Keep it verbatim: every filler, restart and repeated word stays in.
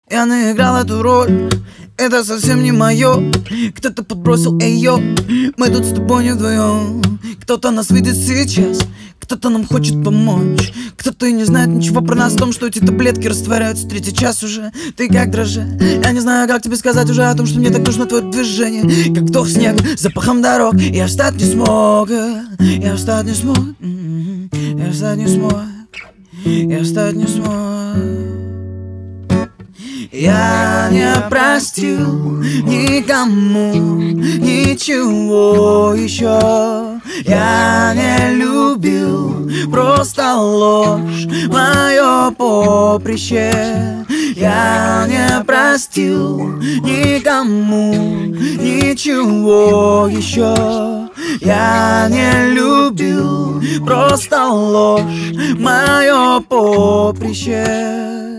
Я наиграл эту роль, это совсем не мое. Кто-то подбросил, эй, йо, мы тут с тобой не вдвоем. Кто-то нас видит сейчас, кто-то нам хочет помочь. Кто-то и не знает ничего про нас, о том, что эти таблетки растворяются. Третий час уже, ты как дрожа. Я не знаю, как тебе сказать уже о том, что мне так нужно твое движение. Как вдох снега, запахом дорог. Я встать не смог, я встать не смог, я встать не смог, я встать не смог. Я не простил никому ничего еще. Я не любил, просто ложь мое поприще. Я не простил никому ничего еще. Я не любил, просто ложь мое поприще.